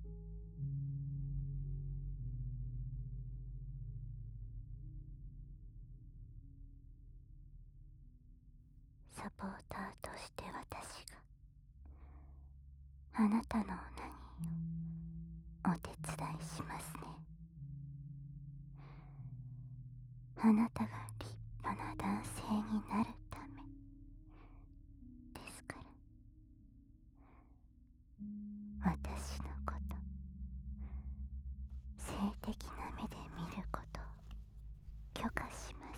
サポーターとして私があなたのオナニーをお手伝いしますね。あなたが立派な男性になるためですから。私のこと性的な目で見ることを許可します。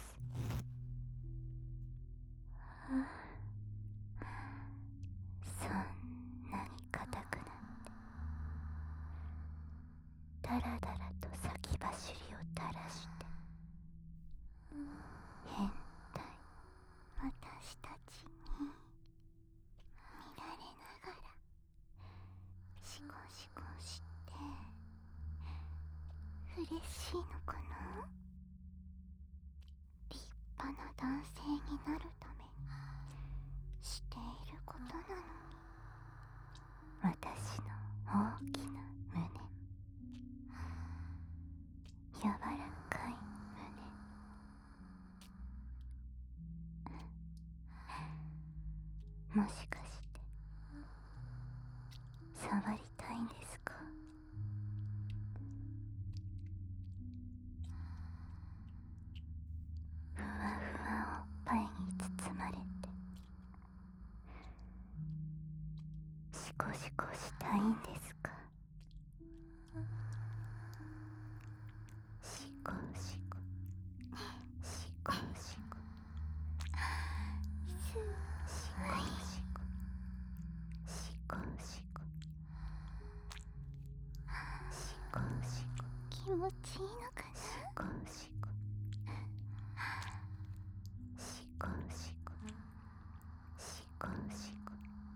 そんなに硬くなってダラダラと先走りを垂らして変態私たちに見られながらシコシコして嬉しいのかな。立派な男性になるためにしていることなのに、私の大きな胸、柔らかい胸、もしかして触りたいんですか。ふわふわおっぱいに包まれてシコシコしたいんですか。シコシコシコシコシコシコシコシコシコシコ気持ちいいのかな。シコシコシコシコシコシコ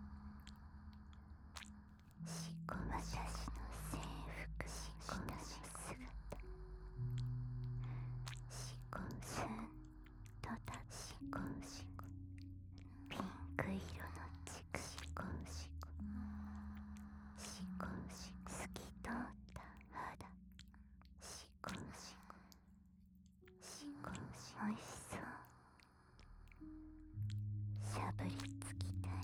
シコ、私の制服下の姿、シコスンとだ、シコシコピンク色のチク、シコシコシコシコ透き通った肌、シコシコシコシコ、おいしそう。しゃぶりつきたい。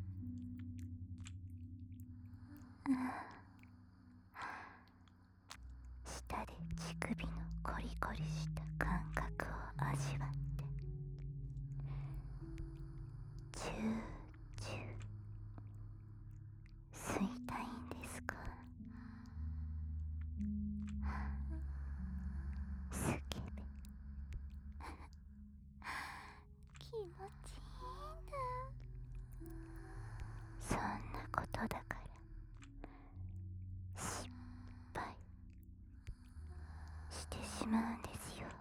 舌で乳首のコリコリした感覚を味わってチューチュー吸いたいんですか。スケベ気持ちいいんだ。そんなことだから失敗してしまうんですよ。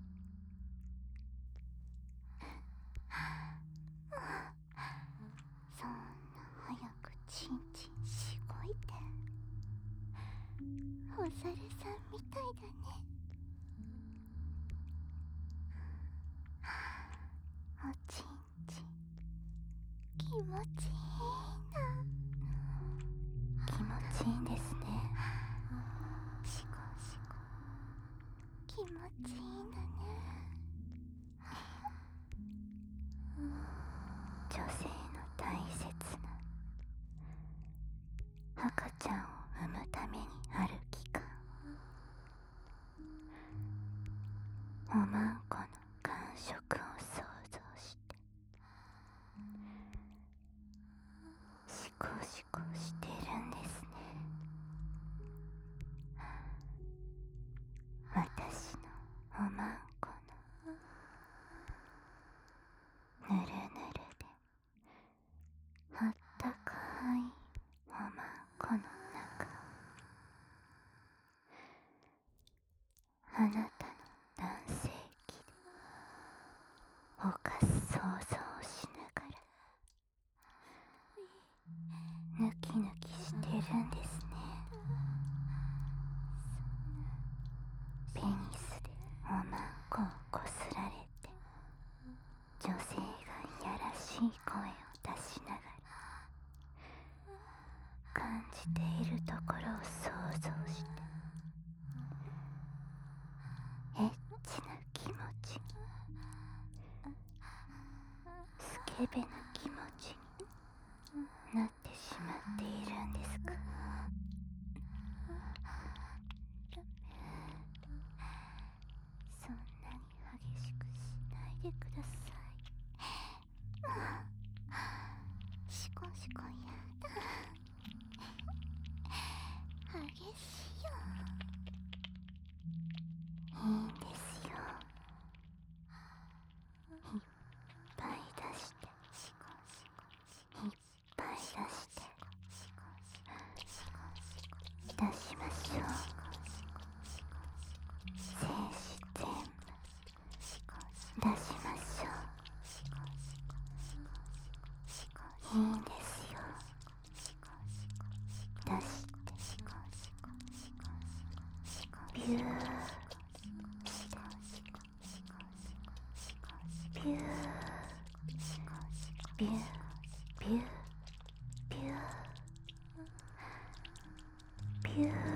そんな早くチンチンしごいて、お猿さんみたいだね。おちんちん気持ちいいんだ。気持ちいいんですね。シコシコ気持ちいいんだね。女性の大切な赤ちゃんを産むためにある期間、おまんこの感触を想像してシコシコしてるんですね。私のおまんこのぬるぬるであったかいおまんこの中、あなたの男性器で犯す想像をしながらヌキヌキしてるんですね。ペニスでおまんこをこすられて女性がいやらしい声を出しながら感ちているところを想像して、エッチな気持ちに、スケベな気持ちになってしまっているんですか？そんなに激しくしないでください。シコシコやだ。激しいよ。いいんですよ。いっぱい出して、いっぱい出して、出しましょう。精子全部出しましょう。いいんですよ。出して、ビューしてビュービュービュービュービュー